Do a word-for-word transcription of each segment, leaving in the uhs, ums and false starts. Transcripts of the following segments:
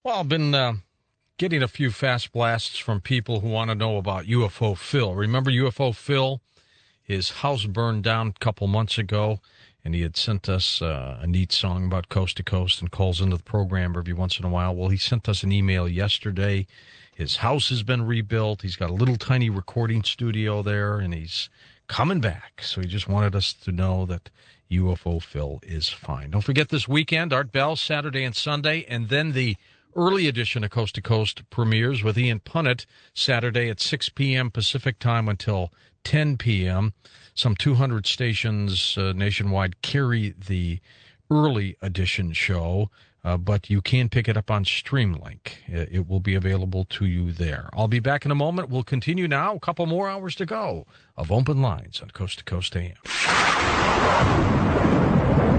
Well, I've been uh, getting a few fast blasts from people who want to know about U F O Phil. Remember U F O Phil? His house burned down a couple months ago, and he had sent us uh, a neat song about Coast to Coast and calls into the program every once in a while. Well, he sent us an email yesterday. His house has been rebuilt. He's got a little tiny recording studio there, and he's coming back. So he just wanted us to know that U F O Phil is fine. Don't forget this weekend, Art Bell, Saturday and Sunday, and then the early edition of Coast to Coast premieres with Ian Punnett Saturday at six p.m. Pacific time until ten p.m. Some two hundred stations uh, nationwide carry the early edition show, uh, but you can pick it up on Streamlink. It, it will be available to you there. I'll be back in a moment. We'll continue now. A couple more hours to go of Open Lines on Coast to Coast A M.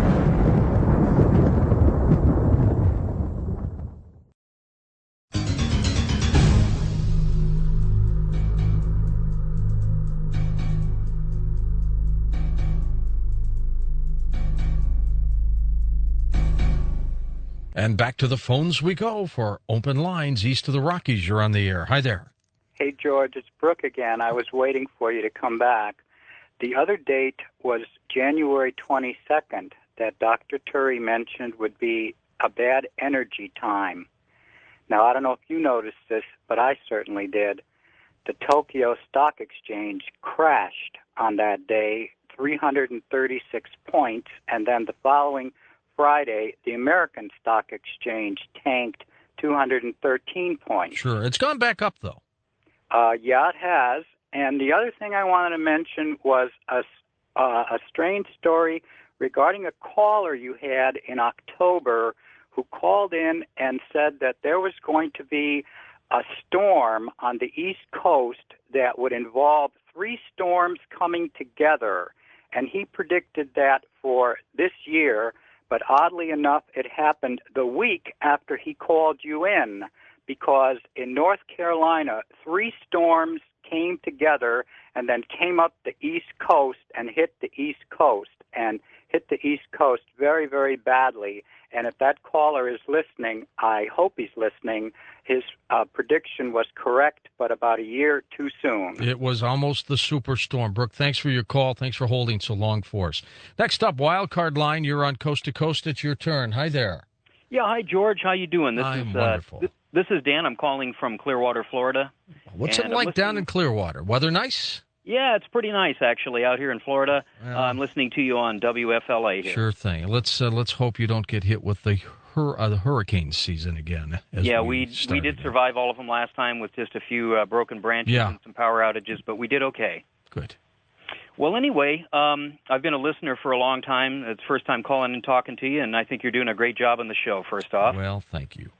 And back to the phones we go for Open Lines east of the Rockies. You're on the air. Hi there. Hey, George, it's Brooke again. I was waiting for you to come back. The other date was January twenty-second that Doctor Turry mentioned would be a bad energy time. Now, I don't know if you noticed this, but I certainly did. The Tokyo Stock Exchange crashed on that day, three hundred thirty-six points, and then the following Friday, the American Stock Exchange tanked two hundred thirteen points. Sure. It's gone back up, though. Uh, yeah, it has. And the other thing I wanted to mention was a, uh, a strange story regarding a caller you had in October who called in and said that there was going to be a storm on the East Coast that would involve three storms coming together. And he predicted that for this year. But oddly enough, it happened the week after he called you in, because in North Carolina, three storms came together and then came up the East Coast and hit the East Coast and hit the East Coast very, very badly. And if that caller is listening, I hope he's listening. His uh, prediction was correct, but about a year too soon. It was almost the superstorm. Brooke, thanks for your call. Thanks for holding so long for us. Next up, Wildcard Line. You're on Coast to Coast. It's your turn. Hi there. Yeah, hi, George. How you doing? This I'm is wonderful. Uh, this, this is Dan. I'm calling from Clearwater, Florida. What's and it like down in Clearwater? Weather nice? Yeah, it's pretty nice, actually, out here in Florida. Well, uh, I'm listening to you on W F L A here. Sure thing. Let's uh, let's hope you don't get hit with the hur- uh, the hurricane season again. As yeah, we we started. we did survive all of them last time with just a few uh, broken branches Yeah. and some power outages, but we did okay. Good. Well, anyway, um, I've been a listener for a long time. It's the first time calling and talking to you, and I think you're doing a great job on the show, first off. Well, thank you.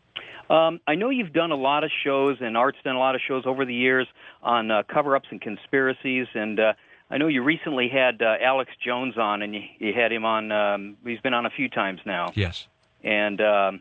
Um, I know you've done a lot of shows, and Art's done a lot of shows over the years on uh, cover-ups and conspiracies, and uh, I know you recently had uh, Alex Jones on, and you, you had him on. Um, he's been on a few times now. Yes. And um,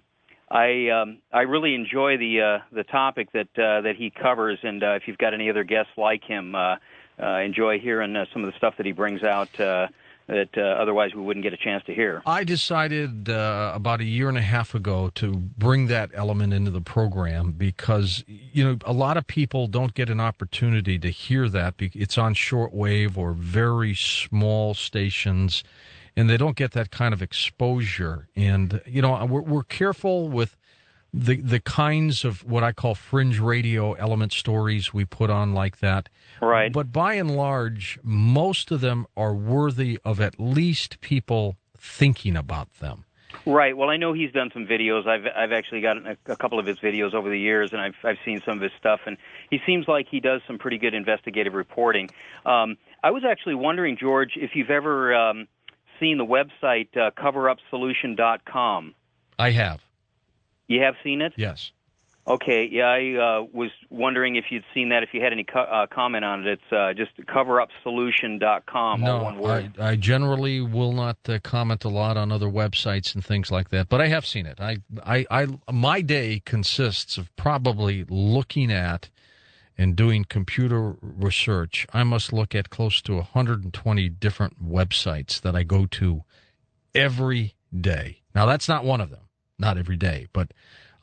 I um, I really enjoy the uh, the topic that uh, that he covers, and uh, if you've got any other guests like him, uh, uh, enjoy hearing uh, some of the stuff that he brings out uh, that uh, otherwise we wouldn't get a chance to hear. I decided uh, about a year and a half ago to bring that element into the program because, you know, a lot of people don't get an opportunity to hear that. It's on shortwave or very small stations, and they don't get that kind of exposure. And, you know, we're, we're careful with the the kinds of what I call fringe radio element stories we put on like that. Right. But by and large, most of them are worthy of at least people thinking about them. Right. Well, I know he's done some videos. I've I've actually gotten a, a couple of his videos over the years, and I've I've seen some of his stuff, and he seems like he does some pretty good investigative reporting. Um, I was actually wondering, George, if you've ever um, seen the website uh, cover up solution dot com. I have. You have seen it? Yes. Okay, yeah, I uh, was wondering if you'd seen that, if you had any co- uh, comment on it. It's uh, just cover up solution dot com, all one No, word. I, I generally will not uh, comment a lot on other websites and things like that, but I have seen it. I, I, I, my day consists of probably looking at and doing computer research. I must look at close to one hundred twenty different websites that I go to every day. Now, that's not one of them, not every day, but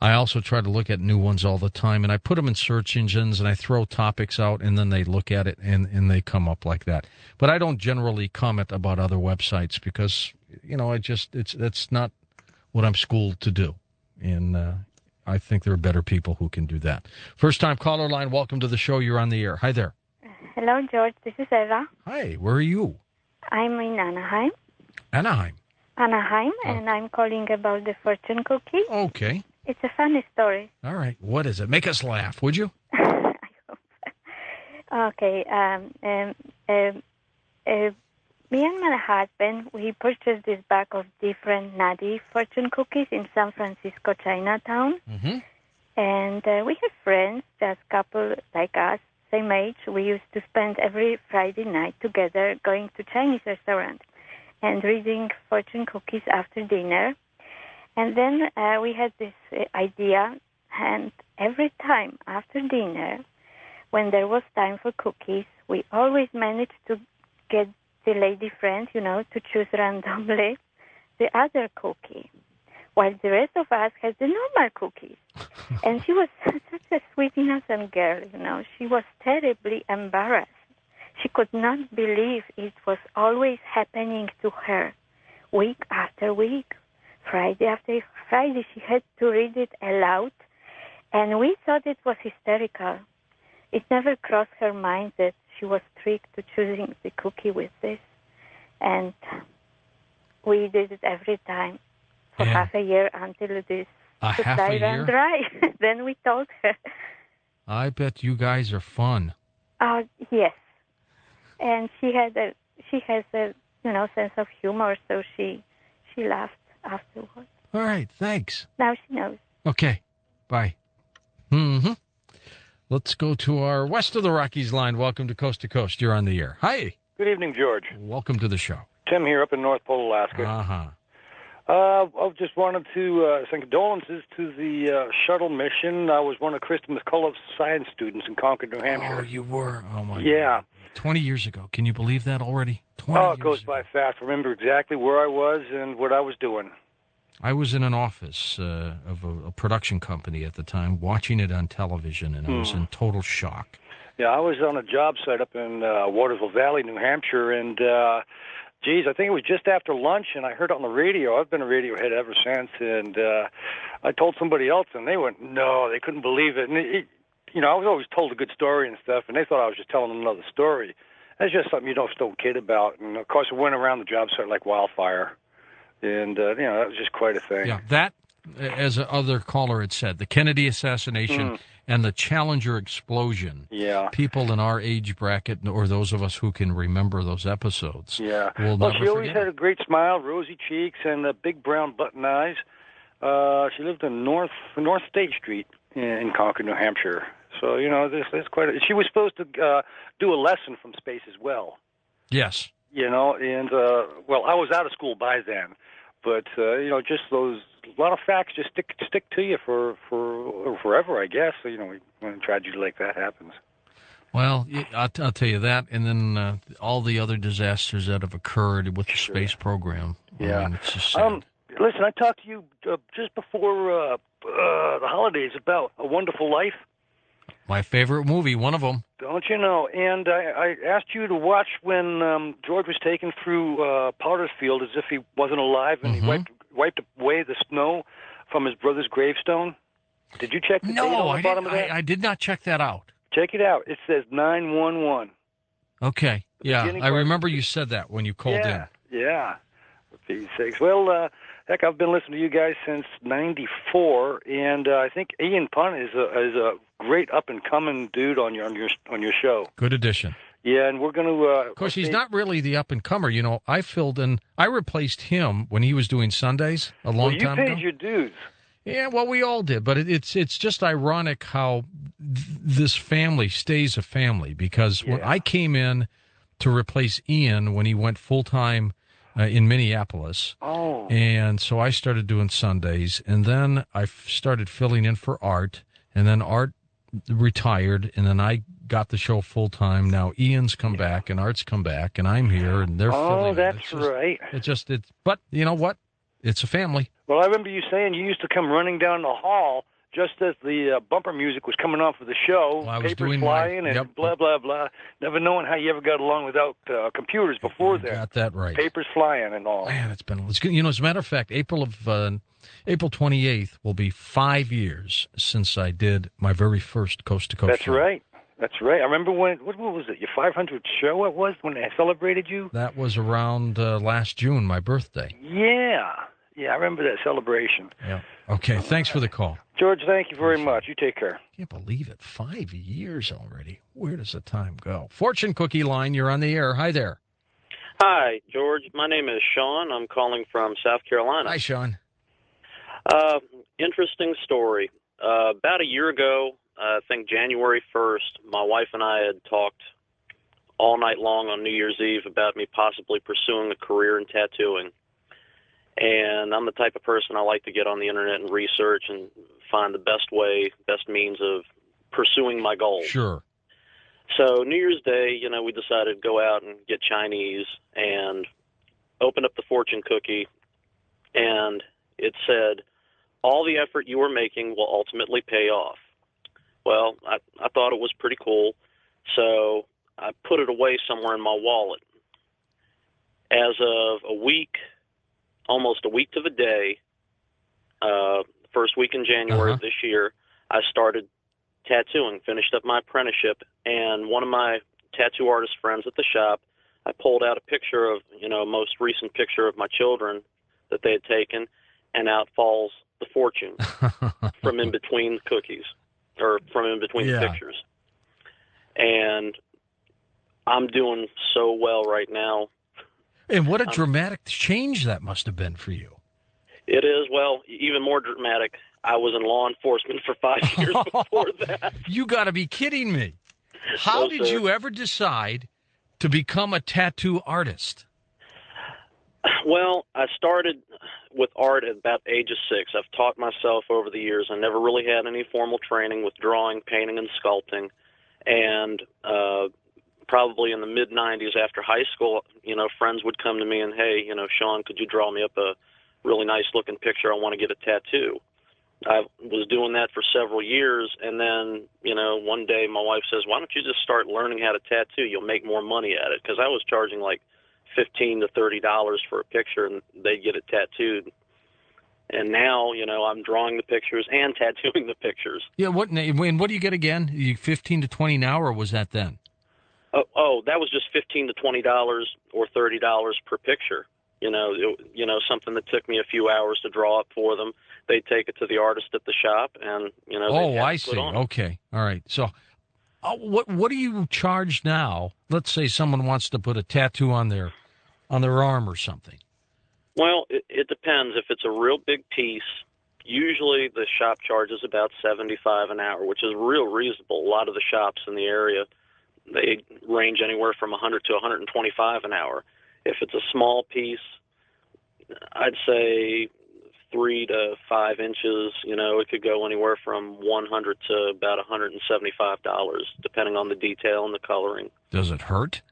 I also try to look at new ones all the time, and I put them in search engines, and I throw topics out, and then they look at it, and, and they come up like that. But I don't generally comment about other websites because, you know, I just it's that's not what I'm schooled to do, and uh, I think there are better people who can do that. First-time caller line, welcome to the show. You're on the air. Hi there. Hello, George. This is Eva. Hi, where are you? I'm in Anaheim. Anaheim. Anaheim, Oh. and I'm calling about the fortune cookie. Okay. It's a funny story. All right. What is it? Make us laugh, would you? I hope. Okay. Um, um, um, uh, me and my husband, we purchased this bag of different nutty fortune cookies in San Francisco, Chinatown. Mm-hmm. And uh, we have friends, just couple like us, same age. We used to spend every Friday night together going to Chinese restaurant and reading fortune cookies after dinner. And then uh, we had this uh, idea, and every time after dinner, when there was time for cookies, we always managed to get the lady friend, you know, to choose randomly the other cookie, while the rest of us had the normal cookies. And she was such a sweet, innocent girl, you know. She was terribly embarrassed. She could not believe it was always happening to her, week after week. Friday after Friday, she had to read it aloud, and we thought it was hysterical. It never crossed her mind that she was tricked to choosing the cookie with this, and we did it every time for Yeah. half a year until this A half supply a ran year? dry. Then we told her, I bet you guys are fun. "Oh yes," and she had a she has a you know sense of humor, so she she laughed afterwards. All right, thanks. Now she knows. Okay, bye. Mm-hmm. Let's go to our West of the Rockies line. Welcome to Coast to Coast. You're on the air. Hi. Good evening, George. Welcome to the show. Tim here up in North Pole, Alaska. Uh-huh. Uh, I just wanted to uh, send condolences to the uh, shuttle mission. I was one of Kristen McCullough's science students in Concord, New Hampshire. Oh, you were. Oh, my Yeah. God. twenty years ago. Can you believe that already? twenty Oh, years it goes ago. by fast. Remember exactly where I was and what I was doing. I was in an office uh, of a, a production company at the time, watching it on television, and I was Hmm. in total shock. Yeah, I was on a job site up in uh, Watersville Valley, New Hampshire, and, uh, geez, I think it was just after lunch, and I heard it on the radio. I've been a radio head ever since, and uh, I told somebody else, and they went, no, they couldn't believe it. And, it, you know, I was always told a good story and stuff, and they thought I was just telling them another story. That's just something you don't still kid about. And, of course, it went around the job site like wildfire. And, uh, you know, that was just quite a thing. Yeah, that, as a other caller had said, the Kennedy assassination Mm. and the Challenger explosion. Yeah. People in our age bracket, or those of us who can remember those episodes, Yeah. will Well, never she always forget had it. a great smile, rosy cheeks, and uh, big brown button eyes. Uh, she lived in North North State Street in, in Concord, New Hampshire. So, you know, this is quite a, she was supposed to uh, do a lesson from space as well. Yes. You know, and, uh, well, I was out of school by then. But, uh, you know, just those, a lot of facts just stick stick to you for, for forever, I guess, you know, when a tragedy like that happens. Well, y- I'll, t- I'll tell you that, and then uh, all the other disasters that have occurred with the Sure. space program. I Yeah. mean, it's just sad. Um, listen, I talked to you uh, just before uh, uh, the holidays about A Wonderful Life. My favorite movie, one of them. Don't you know? And I, I asked you to watch when um, George was taken through uh, Potter's Field as if he wasn't alive, and Mhm. he wiped wiped away the snow from his brother's gravestone. Did you check the date No, on I, the bottom did, of that? I, I did not check that out. Check it out. It says nine one one. Okay. Yeah, beginning I part- remember you said that when you called yeah, in. Yeah. For Pete's sakes. Well, uh, heck, I've been listening to you guys since ninety-four, and uh, I think Ian Punt is a is a great up and coming dude on your on your on your show. Good addition. Yeah, and we're going to. Uh, Of course, he's not really the up and comer. You know, I filled in. I replaced him when he was doing Sundays a long Well, you time paid ago. your dues. Yeah, well, we all did, but it, it's it's just ironic how th- this family stays a family, because when Yeah. I came in to replace Ian when he went full time uh, in Minneapolis, Oh. and so I started doing Sundays, and then I f- started filling in for Art, and then Art retired, and then I got the show full time. Now Ian's come back, and Art's come back, and I'm here, and they're filling Oh, in. that's It's just- right. It's just it's, but you know what? It's a family. Well, I remember you saying you used to come running down the hall just as the uh, bumper music was coming off of the show, Well, I was papers doing my- flying and yep. blah, blah, blah. Never knowing how you ever got along without uh, computers before You then. got that right. Papers flying and all. Man, it's been, it's good. You know, as a matter of fact, April of uh, April twenty-eighth will be five years since I did my very first Coast to Coast That's show. right. That's right. I remember when, what, what was it, your five hundredth show it was when they celebrated you? That was around uh, last June, my birthday. Yeah. Yeah, I remember that celebration. Yeah. Okay, thanks for the call. George, thank you very much. You take care. Can't believe it. Five years already. Where does the time go? Fortune Cookie Line, you're on the air. Hi there. Hi, George. My name is Sean. I'm calling from South Carolina. Hi, Sean. Uh, interesting story. Uh, about a year ago, I think January first, my wife and I had talked all night long on New Year's Eve about me possibly pursuing a career in tattooing. And I'm the type of person I like to get on the internet and research and find the best way, best means of pursuing my goal. Sure. So New Year's Day, you know, we decided to go out and get Chinese and open up the fortune cookie, and it said, all the effort you are making will ultimately pay off. Well, I, I thought it was pretty cool, so I put it away somewhere in my wallet. As of a week, almost a week to the day, uh, first week in January Uh-huh. of this year, I started tattooing, finished up my apprenticeship, and one of my tattoo artist friends at the shop, I pulled out a picture of, you know, most recent picture of my children that they had taken, and out falls the fortune from in between the cookies, or from in between Yeah. the pictures. And I'm doing so well right now. And what a dramatic change that must have been for you. It is, well, even more dramatic. I was in law enforcement for five years before that. You got to be kidding me. How No, did sir. you ever decide to become a tattoo artist? Well, I started with art at about age of six. I've taught myself over the years. I never really had any formal training with drawing, painting, and sculpting. And uh, probably in the mid nineties after high school, you know, friends would come to me and, hey, you know, Sean, could you draw me up a really nice-looking picture? I want to get a tattoo. I was doing that for several years, and then, you know, one day my wife says, why don't you just start learning how to tattoo? You'll make more money at it, because I was charging like fifteen to thirty dollars for a picture, and they'd get it tattooed. And now, you know, I'm drawing the pictures and tattooing the pictures. Yeah, what and what do you get again? You fifteen to twenty now, or was that then? Oh, oh that was just fifteen to twenty dollars or thirty dollars per picture. You know, it, you know, something that took me a few hours to draw up for them. They'd take it to the artist at the shop, and you know. Oh, they'd have I it put see. on. Okay, all right. So, uh, what what do you charge now? Let's say someone wants to put a tattoo on their on their arm or something. Well, it, it depends. If it's a real big piece, usually the shop charges about seventy-five an hour, which is real reasonable. A lot of the shops in the area, they range anywhere from one hundred to one hundred twenty-five an hour. If it's a small piece, I'd say three to five inches, you know, it could go anywhere from one hundred to about one hundred seventy-five dollars, depending on the detail and the coloring. Does it hurt?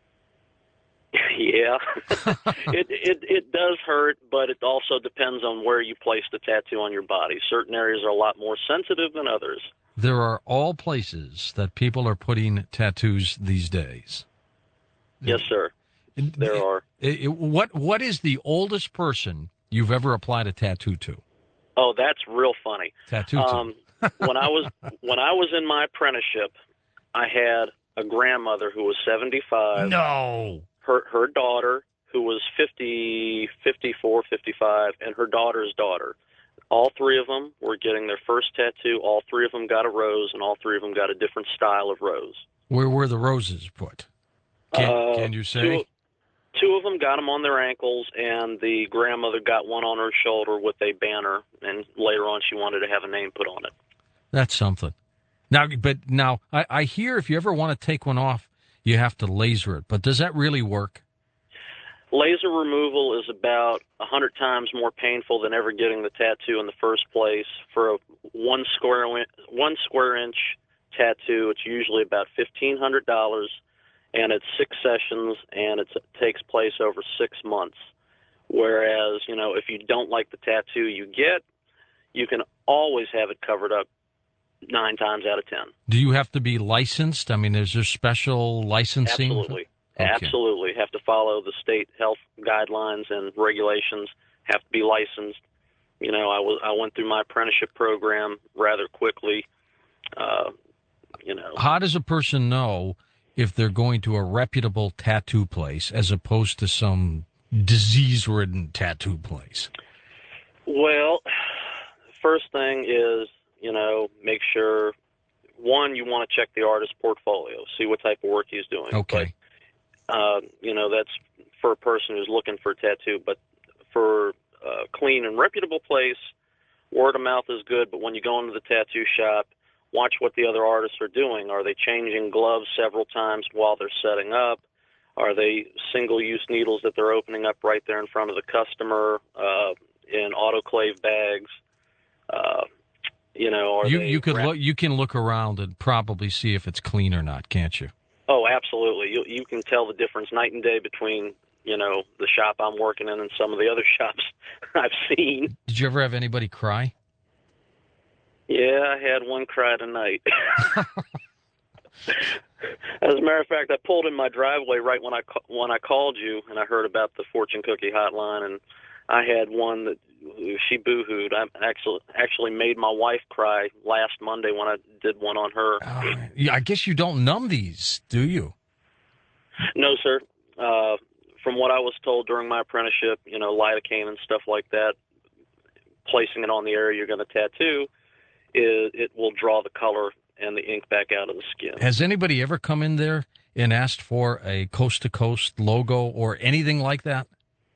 Yeah, it, it it does hurt, but it also depends on where you place the tattoo on your body. Certain areas are a lot more sensitive than others. There are all places that people are putting tattoos these days. Yes, sir. There are. It- it- what what is the oldest person you've ever applied a tattoo to? Oh, that's real funny. Tattoo to. Um, when I was when I was in my apprenticeship, I had a grandmother who was seventy-five. No. Her her daughter, who was fifty, fifty-four, fifty-five, and her daughter's daughter. All three of them were getting their first tattoo. All three of them got a rose, and all three of them got a different style of rose. Where were the roses put? Can, Uh, can you say? Two, two of them got them on their ankles, and the grandmother got one on her shoulder with a banner, and later on she wanted to have a name put on it. That's something. Now, but now I, I hear if you ever want to take one off, you have to laser it. But does that really work? Laser removal is about a hundred times more painful than ever getting the tattoo in the first place. For a one square in- one square inch tattoo, it's usually about fifteen hundred dollars, and it's six sessions, and it's, it takes place over six months. Whereas, you know, if you don't like the tattoo you get, you can always have it covered up nine times out of ten. Do you have to be licensed? I mean, is there special licensing? Absolutely. Okay. Absolutely. Have to follow the state health guidelines and regulations, have to be licensed. You know, I was I went through my apprenticeship program rather quickly. Uh, you know. How does a person know if they're going to a reputable tattoo place as opposed to some disease-ridden tattoo place? Well, first thing is, you know, make sure, one, you want to check the artist's portfolio, see what type of work he's doing. Okay. But, uh, you know, that's for a person who's looking for a tattoo. But for a clean and reputable place, word of mouth is good. But when you go into the tattoo shop, watch what the other artists are doing. Are they changing gloves several times while they're setting up? Are they single-use needles that they're opening up right there in front of the customer uh, in autoclave bags? Uh, you know, are you they you could wrap- look, you can look around and probably see if it's clean or not, can't you? Oh, absolutely. You you can tell the difference night and day between, you know, the shop I'm working in and some of the other shops I've seen. Did you ever have anybody cry? Yeah, I had one cry tonight. As a matter of fact, I pulled in my driveway right when I ca- when I called you, and I heard about the fortune cookie hotline, and I had one that she boo-hooed. I actually actually made my wife cry last Monday when I did one on her. Uh, yeah, I guess you don't numb these, do you? No, sir. Uh, from what I was told during my apprenticeship, you know, lidocaine and stuff like that, placing it on the area you're going to tattoo, is, it will draw the color and the ink back out of the skin. Has anybody ever come in there and asked for a coast-to-coast logo or anything like that?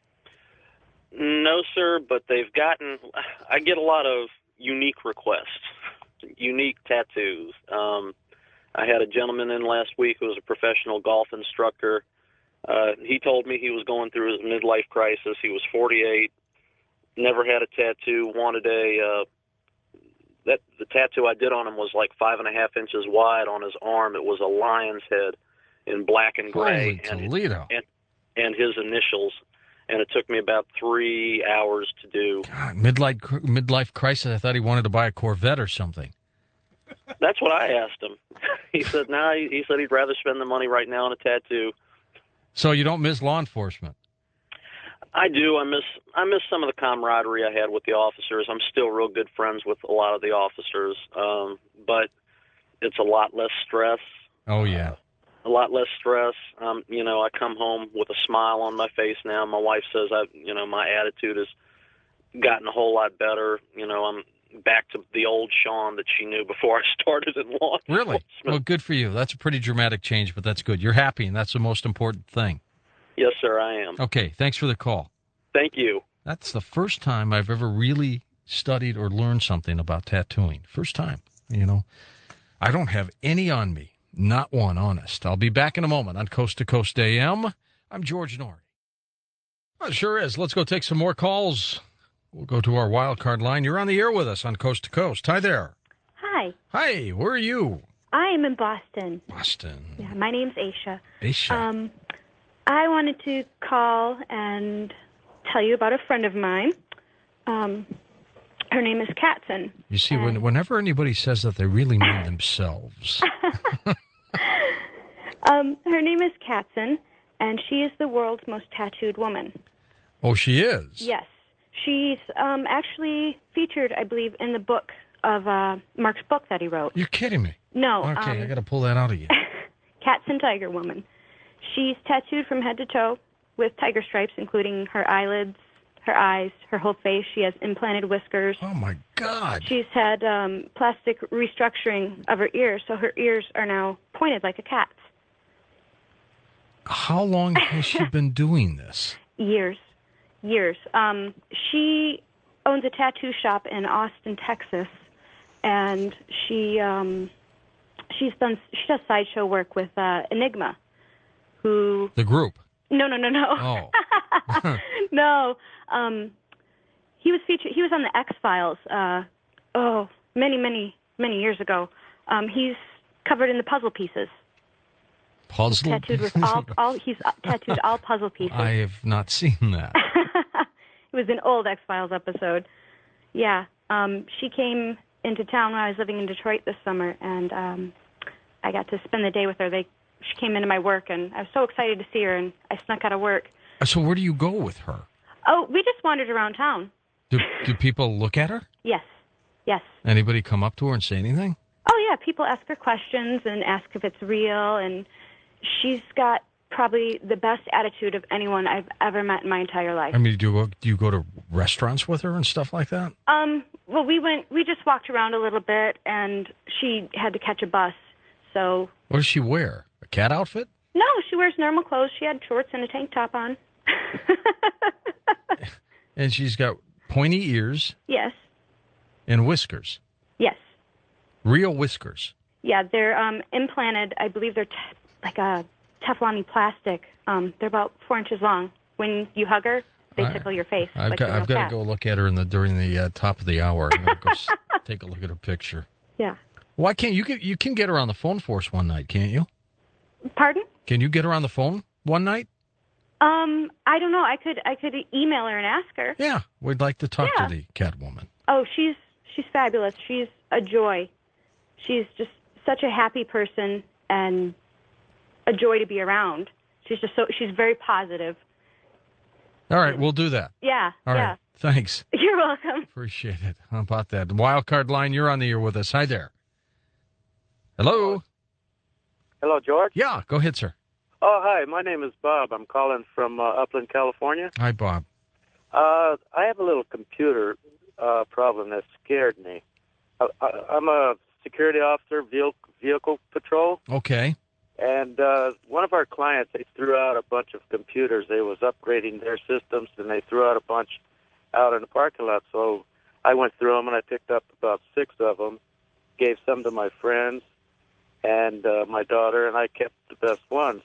No, sir, but they've gotten, I get a lot of unique requests, unique tattoos. Um, I had a gentleman in last week who was a professional golf instructor. Uh, he told me he was going through his midlife crisis. He was forty-eight, never had a tattoo, wanted a, uh, that the tattoo I did on him was like five and a half inches wide on his arm. It was a lion's head in black and gray. Holy and, Toledo. and, and his initials. And it took me about three hours to do. God, midlife midlife crisis. I thought he wanted to buy a Corvette or something. That's what I asked him. He said, "No." Nah, he, he said he'd rather spend the money right now on a tattoo. So you don't miss law enforcement? I do. I miss I miss some of the camaraderie I had with the officers. I'm still real good friends with a lot of the officers, um, but it's a lot less stress. Oh yeah. Uh, a lot less stress. Um, you know, I come home with a smile on my face now. My wife says I, you know, my attitude has gotten a whole lot better. You know, I'm back to the old Sean that she knew before I started in law Really? enforcement. Well, good for you. That's a pretty dramatic change, but that's good. You're happy, and that's the most important thing. Yes, sir, I am. Okay, thanks for the call. Thank you. That's the first time I've ever really studied or learned something about tattooing. First time, you know. I don't have any on me. Not one, honest. I'll be back in a moment on Coast to Coast A M. I'm George Norrie. Well, it sure is. Let's go take some more calls. We'll go to our wild card line. You're on the air with us on Coast to Coast. Hi there. Hi. Hi, where are you? I am in Boston. Boston. Yeah, my name's Aisha. Aisha. Um, I wanted to call and tell you about a friend of mine. Um, her name is Katzen. You see, when, whenever anybody says that, they really mean themselves. um, her name is Katzen, and she is the world's most tattooed woman. Oh, she is? Yes. She's um, actually featured, I believe, in the book of uh, Mark's book that he wrote. You're kidding me. No. Okay, um, I got to pull that out again. Katzen Tiger Woman. She's tattooed from head to toe with tiger stripes, including her eyelids, her eyes, her whole face. She has implanted whiskers. Oh, my God. She's had um, plastic restructuring of her ears, so her ears are now pointed like a cat's. How long has she been doing this? Years. Years. Um, she owns a tattoo shop in Austin, Texas, and she um, she's done she does sideshow work with uh, Enigma, who The group. no no no no Oh. no um, he was featured he was on the X Files uh, oh many many many years ago. Um, he's covered in the puzzle pieces. Puzzle? Tattooed with all all he's tattooed all puzzle pieces. I have not seen that. It was an old X Files episode. Yeah. Um, she came into town when I was living in Detroit this summer, and um, I got to spend the day with her. They she came into my work, and I was so excited to see her, and I snuck out of work. So where do you go with her? Oh, we just wandered around town. Do do people look at her? Yes, yes. Anybody come up to her and say anything? Oh, yeah, people ask her questions and ask if it's real, and she's got probably the best attitude of anyone I've ever met in my entire life. I mean, do you go, do you go to restaurants with her and stuff like that? Um, well, we went, we just walked around a little bit, and she had to catch a bus, so... What does she wear? A cat outfit? No, she wears normal clothes. She had shorts and a tank top on. And she's got pointy ears. Yes. And whiskers. Yes. Real whiskers. Yeah, they're um, implanted. I believe they're te- like a Teflon plastic. Um, they're about four inches long. When you hug her, they I, tickle your face. I've like got, I've got to go look at her in the during the uh, top of the hour. I'm going to go s- take a look at her picture. Yeah. Why can't you get you can get her on the phone for us one night, can't you? Pardon? Can you get her on the phone one night? Um, I don't know. I could I could email her and ask her. Yeah, we'd like to talk Yeah. to the Catwoman. Oh, she's she's fabulous. She's a joy. She's just such a happy person and a joy to be around. She's just so she's very positive. All right, we'll do that. Yeah. All yeah. right, thanks. You're welcome. Appreciate it. How about that? Wild Card Line, you're on the air with us. Hi there. Hello? Hello, George. Yeah, go ahead, sir. Oh, hi. My name is Bob. I'm calling from uh, Upland, California. Hi, Bob. Uh, I have a little computer uh, problem that scared me. I, I, I'm a security officer, vehicle, vehicle patrol, Okay. and uh, one of our clients, they threw out a bunch of computers. They was upgrading their systems, and they threw out a bunch out in the parking lot. So I went through them, and I picked up about six of them, gave some to my friends and uh, my daughter, and I kept the best ones.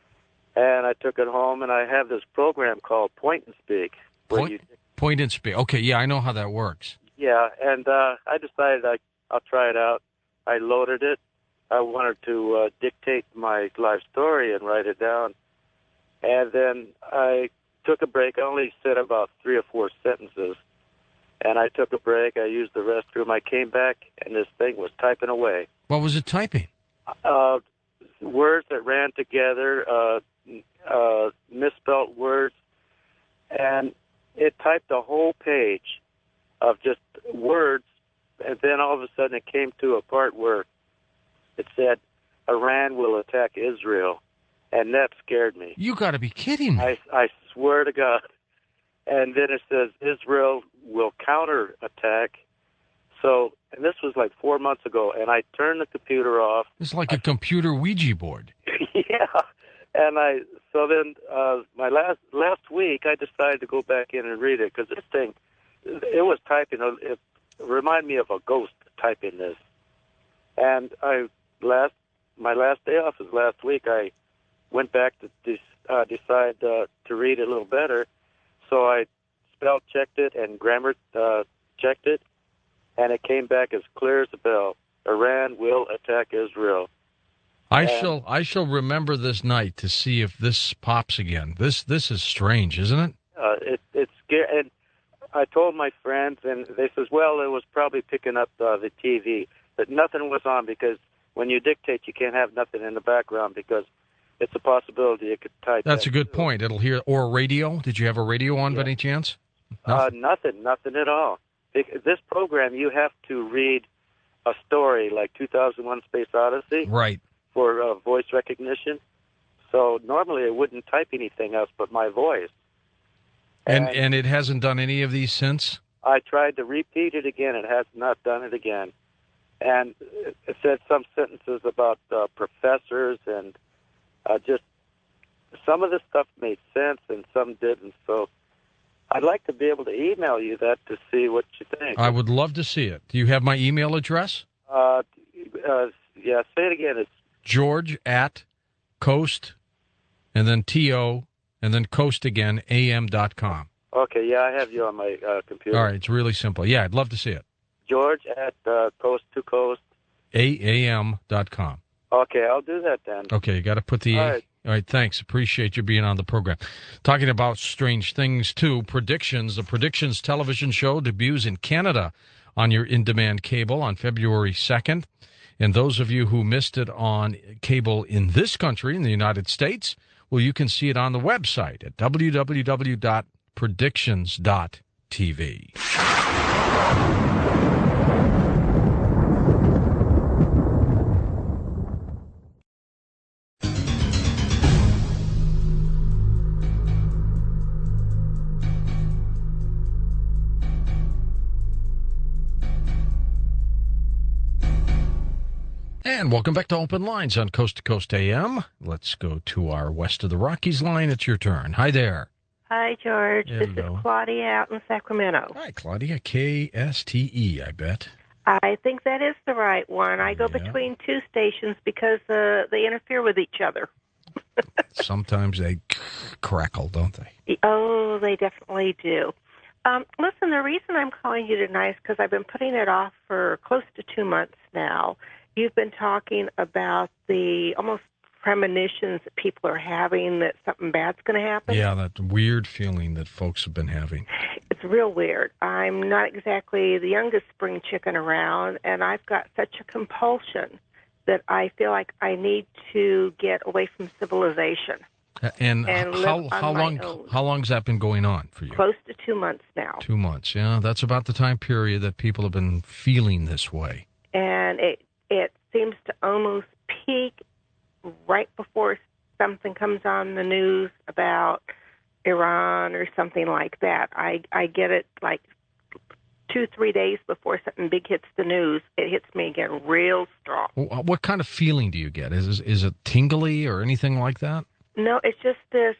And I took it home, and I have this program called Point and Speak. Where Point, you, point and speak. Okay, yeah, I know how that works. yeah, and uh, I decided I, I'll try it out. I loaded it. I wanted to uh, dictate my life story and write it down. And then I took a break. I only said about three or four sentences. And I took a break. I used the restroom. I came back, and this thing was typing away. What was it typing? Uh, words that ran together, uh, uh, misspelt words, and it typed a whole page of just words, and then all of a sudden it came to a part where it said, Iran will attack Israel, and that scared me. You got to be kidding me. I, I swear to God. And then it says Israel will counterattack. So, and this was like four months ago, and I turned the computer off. It's like a computer Ouija board. Yeah, and I so then uh, my last last week I decided to go back in and read it because this thing it was typing. It reminded me of a ghost typing this, and I last my last day off is last week. I went back to de- uh, decide uh, to read it a little better, so I spell checked it and grammar uh, checked it, and it came back as clear as a bell. Iran will attack Israel. I And- shall I shall remember this night to see if this pops again. This this is strange, isn't it? Uh, it, it's scary. And I told my friends, and they says, well, it was probably picking up uh, the T V, but nothing was on because when you dictate, you can't have nothing in the background because it's a possibility it could type. That's that a good too. point. It'll hear or radio. Did you have a radio on by Yeah. any chance? Uh, nothing, nothing at all. Bec- This program, you have to read a story like two thousand one Space Odyssey Right. for uh, voice recognition. So normally it wouldn't type anything else but my voice. And and it hasn't done any of these since? I tried to repeat it again. It has not done it again. And it said some sentences about uh, professors and uh, just some of the stuff made sense and some didn't. So I'd like to be able to email you that to see what you think. I would love to see it. Do you have my email address? Uh, uh, yeah, say it again. It's George at Coast and then T O and then Coast again, A M dot com. okay. Yeah, I have you on my uh, computer. All right. It's really simple. Yeah, I'd love to see it. George at uh, Coast to Coast. A A M dot com. Okay, I'll do that then. Okay, you got to put the All A. right. All right, thanks. Appreciate you being on the program. Talking about strange things, too. Predictions. The Predictions television show debuts in Canada on your in-demand cable on February second. And those of you who missed it on cable in this country, in the United States, well, you can see it on the website at w w w dot predictions dot t v. And welcome back to Open Lines on Coast to Coast A M. Let's go to our West of the Rockies line. It's your turn. Hi there. Hi, George. Hello. This is Claudia out in Sacramento. Hi, Claudia. K S T E, I bet. I think that is the right one. I go Yeah. between two stations because uh, they interfere with each other. Sometimes they crackle, don't they? Oh, they definitely do. Um, listen, the reason I'm calling you tonight is because I've been putting it off for close to two months now. You've been talking about the almost premonitions that people are having that something bad's going to happen. Yeah, that weird feeling that folks have been having. It's real weird. I'm not exactly the youngest spring chicken around, and I've got such a compulsion that I feel like I need to get away from civilization. And, And live how on how my long own. how long has that been going on for you? Close to two months now. Two months. Yeah, that's about the time period that people have been feeling this way. And it it seems to almost peak right before something comes on the news about Iran or something like that. I, I get it like two, three days before something big hits the news. It hits me again real strong. Wh- What kind of feeling do you get? Is is it tingly or anything like that? No, it's just this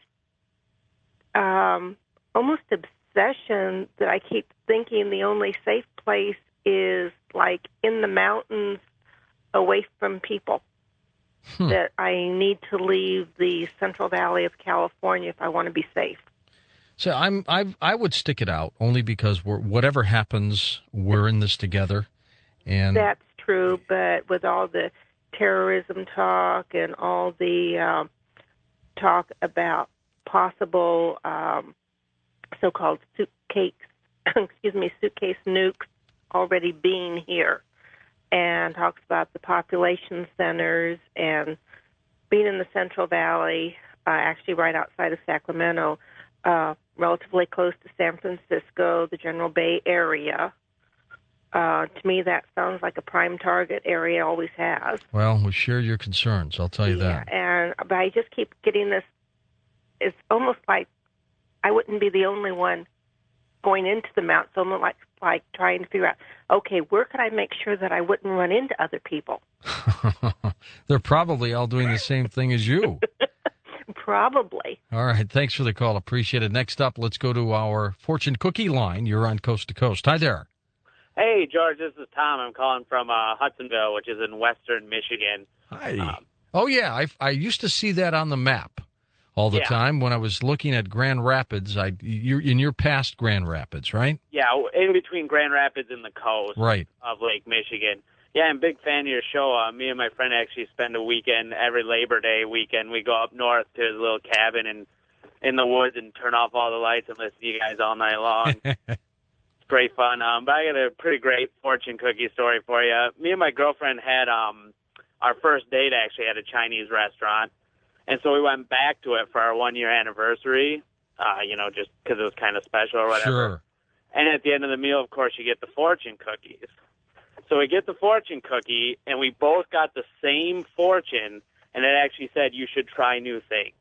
um, almost obsession that I keep thinking the only safe place is like in the mountains away from people. Hmm. That I need to leave the Central Valley of California if I want to be safe. So I'm I I would stick it out only because we're whatever happens, we're in this together, and That's true, but with all the terrorism talk and all the um, talk about possible um, so-called suitcase, excuse me, suitcase nukes already being here, and talks about the population centers and being in the Central Valley, uh, actually right outside of Sacramento, uh, relatively close to San Francisco, the General Bay Area. Uh, to me, that sounds like a prime target area, always has. well, we share your concerns. I'll tell you Yeah, that. and but I just keep getting this. It's almost like I wouldn't be the only one going into the mountain. So I'm like like trying to figure out, okay, where could I make sure that I wouldn't run into other people? They're probably all doing the same thing as you. Probably. All right, thanks for the call. Appreciate it. Next up, let's go to our fortune cookie line. You're on Coast to Coast. Hi there. Hey, George, this is Tom. I'm calling from uh, Hudsonville, which is in western Michigan. Hi. Um, Oh yeah, I I used to see that on the map all the Yeah. time when I was looking at Grand Rapids. I you're in your past Grand Rapids, right? Yeah, in between Grand Rapids and the coast Right. of Lake Michigan. Yeah, I'm a big fan of your show. Uh, me and my friend actually spend a weekend, every Labor Day weekend, we go up north to his little cabin and in the woods and turn off all the lights and listen to you guys all night long. It's great fun. Um, but I got a pretty great fortune cookie story for you. Me and my girlfriend had um, our first date actually at a Chinese restaurant. And so we went back to it for our one-year anniversary, uh, you know, just because it was kind of special or whatever. Sure. And at the end of the meal, of course, you get the fortune cookies. So we get the fortune cookie, and we both got the same fortune, and it actually said you should try new things.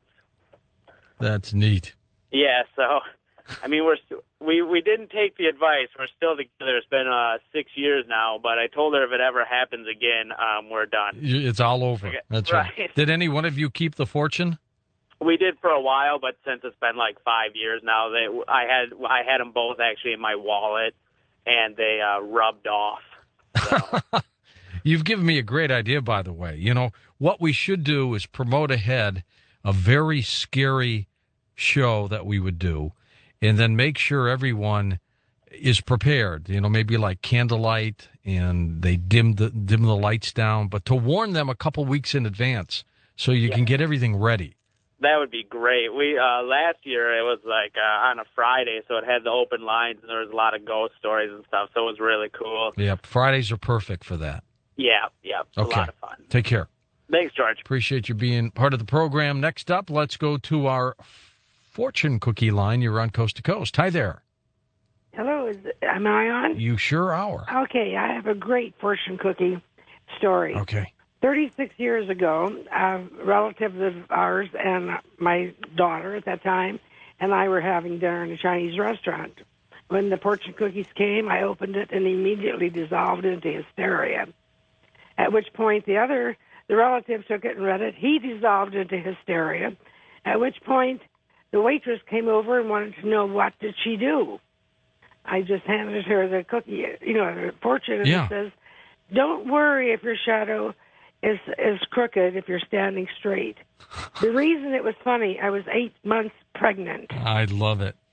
That's neat. Yeah, so, I mean, we're st- we, we didn't take the advice. We're still together. It's been uh, six years now, but I told her if it ever happens again, um, we're done. You- It's all over. Okay, That's right. right. Did any one of you keep the fortune? We did for a while, but since it's been like five years now, they I had I had them both actually in my wallet, and they uh, rubbed off. So. You've given me a great idea, by the way. You know, what we should do is promote ahead a very scary show that we would do, and then make sure everyone is prepared. You know, maybe like candlelight, and they dim the dim the lights down, but to warn them a couple weeks in advance so you Yeah. can get everything ready. That would be great. We uh, last year it was like uh, on a Friday, so it had the open lines, and there was a lot of ghost stories and stuff. So it was really cool. Yep, Fridays are perfect for that. Yeah, yeah, it's Okay. a lot of fun. Take care. Thanks, George. Appreciate you being part of the program. Next up, let's go to our fortune cookie line. You're on Coast to Coast. Hi there. Hello, is, am I on? You sure are. Okay, I have a great fortune cookie story. Okay. thirty-six years ago, uh, relatives of ours and my daughter at that time and I were having dinner in a Chinese restaurant. When the fortune cookies came, I opened it and immediately dissolved into hysteria. At which point the other, the relative took it and read it. He dissolved into hysteria. At which point the waitress came over and wanted to know what did she do. I just handed her the cookie, you know, the fortune, and Yeah. it says, "Don't worry if your shadow is is crooked if you're standing straight." The reason it was funny, I was eight months pregnant. I love it.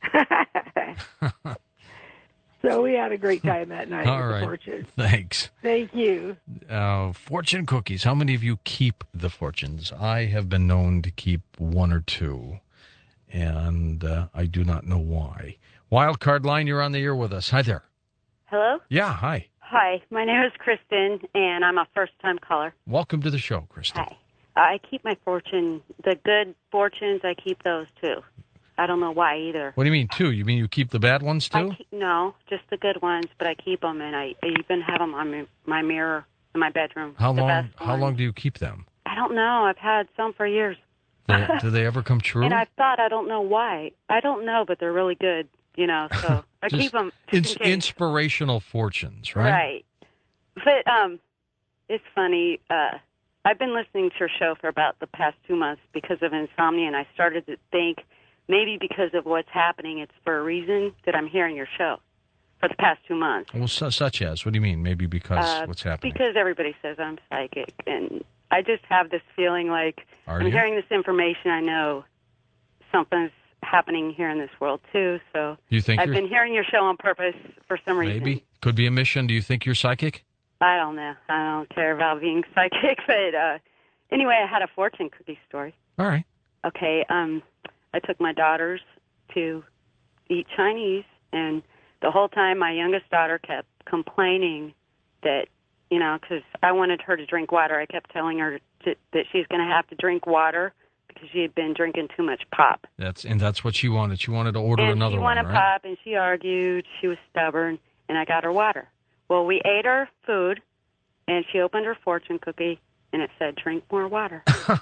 So we had a great time that night All with right. the fortune. Thanks. Thank you. Uh, fortune cookies. How many of you keep the fortunes? I have been known to keep one or two, and uh, I do not know why. Wild card line, you're on the air with us. Hi there. Hello? Yeah, hi. Hi, my name is Kristen, and I'm a first-time caller. Welcome to the show, Kristen. Hi. I keep my fortune, the good fortunes, I keep those too. I don't know why either. What do you mean, two? You mean you keep the bad ones, too? I keep, no, just the good ones, but I keep them, and I, I even have them on my, my mirror in my bedroom. How the long best How ones. long do you keep them? I don't know. I've had some for years. They, do they ever come true? And I've thought, I don't know why. I don't know, but they're really good, you know, so I Just keep them. Ins- inspirational fortunes, right? Right. But um, it's funny. Uh, I've been listening to your show for about the past two months because of insomnia, and I started to think maybe because of what's happening, it's for a reason that I'm hearing your show for the past two months. Well, su- such as? What do you mean? Maybe because Uh, what's happening? Because everybody says I'm psychic, and I just have this feeling like Are I'm you? hearing this information. I know something's happening here in this world too. So You think I've you're- been hearing your show on purpose for some reason. Maybe. Could be a mission. Do you think you're psychic? I don't know. I don't care about being psychic, but uh, anyway, I had a fortune cookie story. All right. Okay, um, I took my daughters to eat Chinese, and the whole time my youngest daughter kept complaining that, you know, because I wanted her to drink water. I kept telling her to, that she's going to have to drink water because she had been drinking too much pop. That's and that's what she wanted. She wanted to order and another she one, wanted right? pop, and she argued. She was stubborn, and I got her water. Well, we ate our food, and she opened her fortune cookie, and it said, "Drink more water." So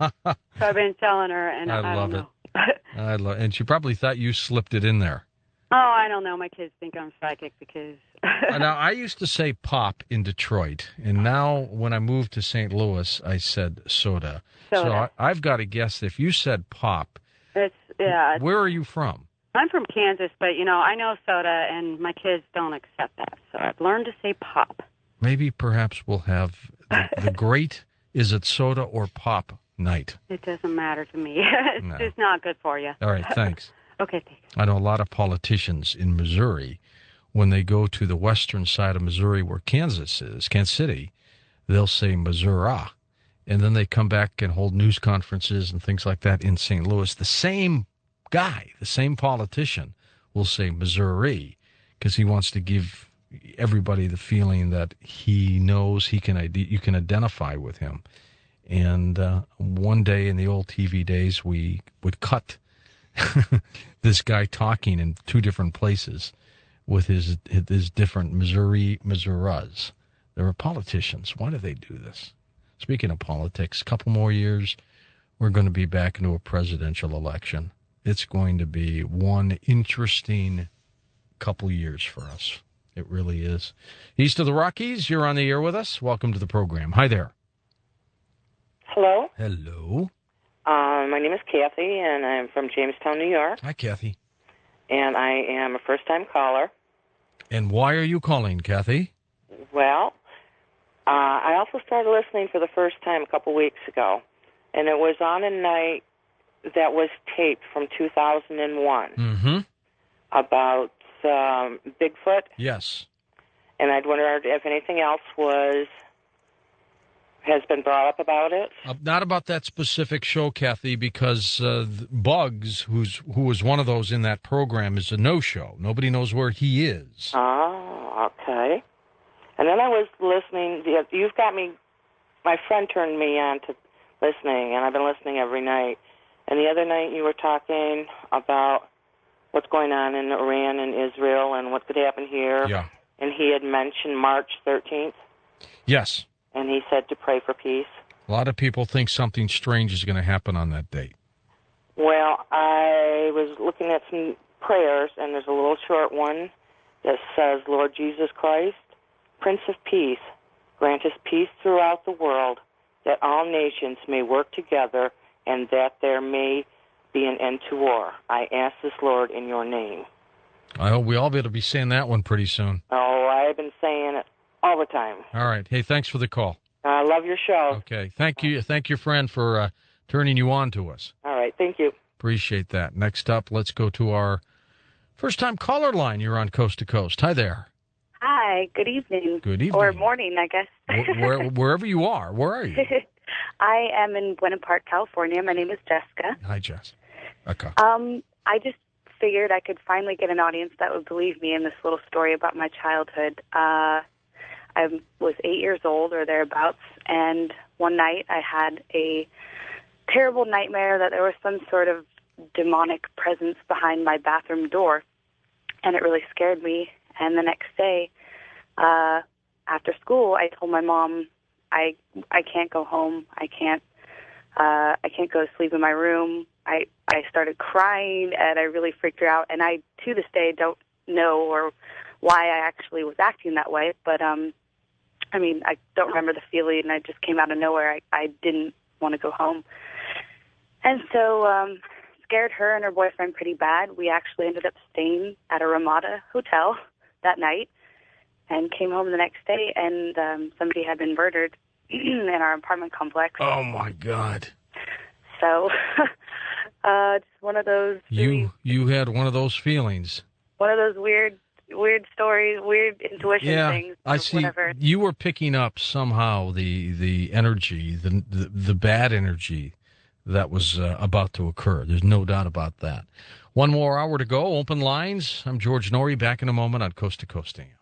I've been telling her, and I, I I love don't know. it. I love, and she probably thought you slipped it in there. Oh, I don't know. My kids think I'm psychic because Uh, now, I used to say pop in Detroit, and now when I moved to Saint Louis, I said soda. So Soda. I, I've got to guess if you said pop, it's yeah. It's, where are you from? I'm from Kansas, but you know I know soda, and my kids don't accept that. So I've learned to say pop. Maybe perhaps we'll have the, the great, is it soda or pop night? It doesn't matter to me. It's No. just not good for you. All right, thanks. Okay, thanks. I know a lot of politicians in Missouri, when they go to the western side of Missouri where Kansas is, Kansas City, they'll say Missouri. And then they come back and hold news conferences and things like that in Saint Louis. The same guy, the same politician will say Missouri because he wants to give everybody the feeling that he knows he can ide- you can identify with him. And uh, one day in the old T V days, we would cut this guy talking in two different places with his his different Missouri Missouras. There are politicians. Why do they do this? Speaking of politics, a couple more years, we're going to be back into a presidential election. It's going to be one interesting couple years for us. It really is. East of the Rockies, you're on the air with us. Welcome to the program. Hi there. Hello. Hello. Uh, my name is Kathy, and I'm from Jamestown, New York. Hi, Kathy. And I am a first-time caller. And why are you calling, Kathy? Well, uh, I also started listening for the first time a couple weeks ago, and it was on a night that was taped from two thousand one Mm-hmm. about um, Bigfoot, Yes. and I'd wondered if anything else was has been brought up about it? Uh, not about that specific show, Kathy, because uh, Bugs, who's who was one of those in that program, is a no-show. Nobody knows where he is. Oh, okay. And then I was listening. You've got me. My friend turned me on to listening, and I've been listening every night. And the other night you were talking about what's going on in Iran and Israel and what could happen here. Yeah. And he had mentioned March thirteenth. Yes. And he said to pray for peace. A lot of people think something strange is going to happen on that date. Well, I was looking at some prayers, and there's a little short one that says, Lord Jesus Christ, Prince of Peace, grant us peace throughout the world, that all nations may work together and that there may be an end to war. I ask this, Lord, in your name. I hope we all be able to be saying that one pretty soon. Oh, I've been saying it all the time. All right. Hey, thanks for the call. I love your show. Okay. Thank you. Thank your friend for uh, turning you on to us. All right. Thank you. Appreciate that. Next up, let's go to our first-time caller line. You're on Coast to Coast. Hi there. Hi. Good evening. Good evening. Or morning, I guess. where, where, wherever you are. Where are you? I am in Buena Park, California. My name is Jessica. Hi, Jess. Okay. Um, I just figured I could finally get an audience that would believe me in this little story about my childhood. Uh, I was eight years old or thereabouts, and one night I had a terrible nightmare that there was some sort of demonic presence behind my bathroom door, and it really scared me. And the next day, uh, after school, I told my mom, I I can't go home. I can't. Uh, I can't go to sleep in my room. I I started crying, and I really freaked her out. And I, to this day, don't know or why I actually was acting that way. But um, I mean, I don't remember the feeling, and I just came out of nowhere. I I didn't want to go home, and so um, scared her and her boyfriend pretty bad. We actually ended up staying at a Ramada hotel that night, and came home the next day, and um, somebody had been murdered in our apartment complex. Oh, my God. So, uh, it's one of those... Really, you you had one of those feelings. One of those weird weird stories, weird intuition yeah, things. I see. Whatever. You were picking up somehow the, the energy, the, the, the bad energy that was uh, about to occur. There's no doubt about that. One more hour to go. Open lines. I'm George Norrie, back in a moment on Coast to Coast A M.